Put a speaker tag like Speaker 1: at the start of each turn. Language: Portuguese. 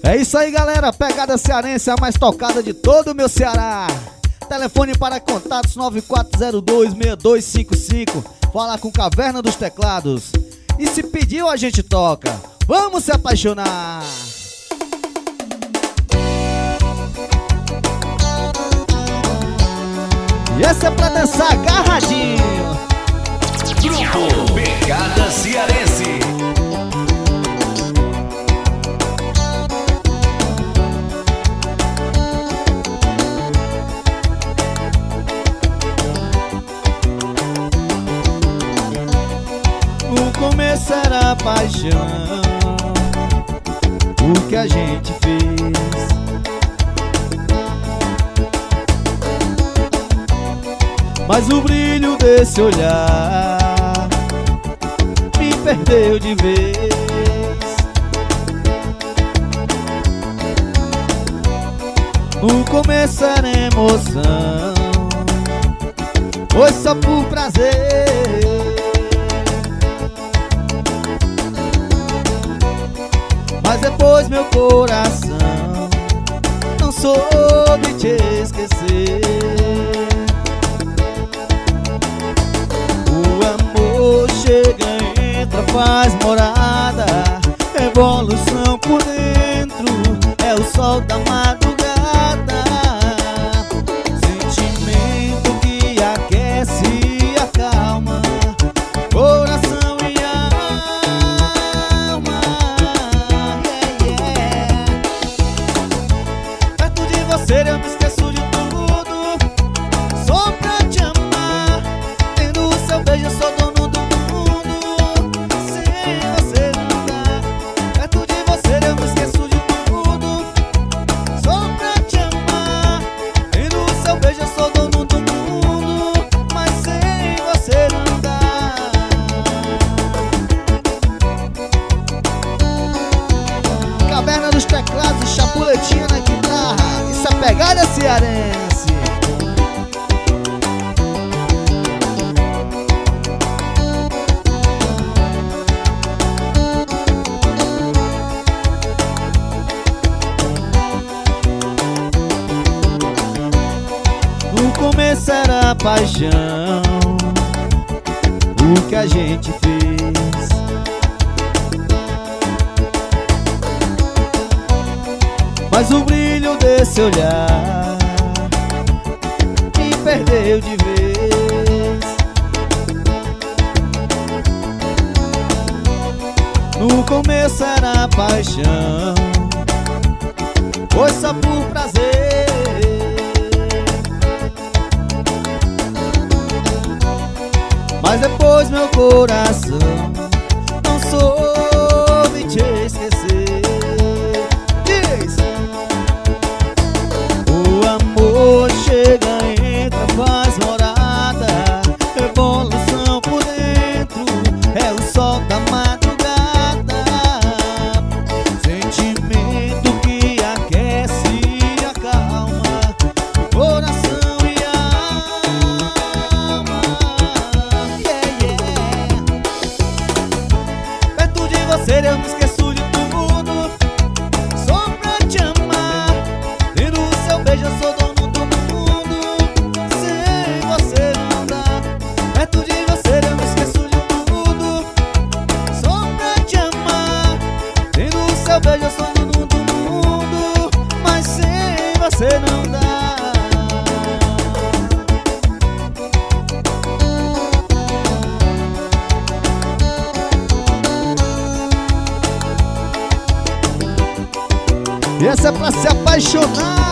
Speaker 1: É isso aí, galera, pegada cearense, a mais tocada de todo o meu Ceará. Telefone para contatos 9402-6255. Fala com Caverna dos Teclados. E se pediu, a gente toca. Vamos se apaixonar. E essa é pra dançar agarradinho.
Speaker 2: Grupo Pegada Cearense.
Speaker 1: O começo era paixão, o que a gente fez. Mas o brilho desse olhar me perdeu de vez. No começo era emoção, foi só por prazer. Mas depois meu coração não soube te esquecer. O amor chega, entra, faz morada. Revolução por dentro, é o sol da madrugada. Sentimento que aquece e acalma coração e alma. Perto de você eu me esqueço de tudo, só pra te amar. Tendo o seu beijo eu sou dono do mundo, sem você não dá. Perto de você eu me esqueço de tudo, só pra te amar. Tendo o seu beijo eu sou dono do mundo, mas sem você não dá. Caverna dos Teclados e chapuletinha na guitarra. Isso é pegada cearense. No começo era paixão, o que a gente fez. Mas o brilho desse olhar me perdeu de vez. No começo era paixão, foi só por prazer. Mas depois meu coração não soube te esquecer. Diz! O amor chega, entra, faz morada. Revolução por dentro, é o sol da madrugada. Sentimento que aquece e acalma coração e alma. Perto de você eu me esqueço de tudo, só pra te amar. Tendo o seu beijo eu sou dono do mundo, sem você não dá. Perto de você eu me esqueço de tudo, só pra te amar. Tendo o seu beijo eu sou dono do mundo, mas sem você não dá. E essa é pra se apaixonar.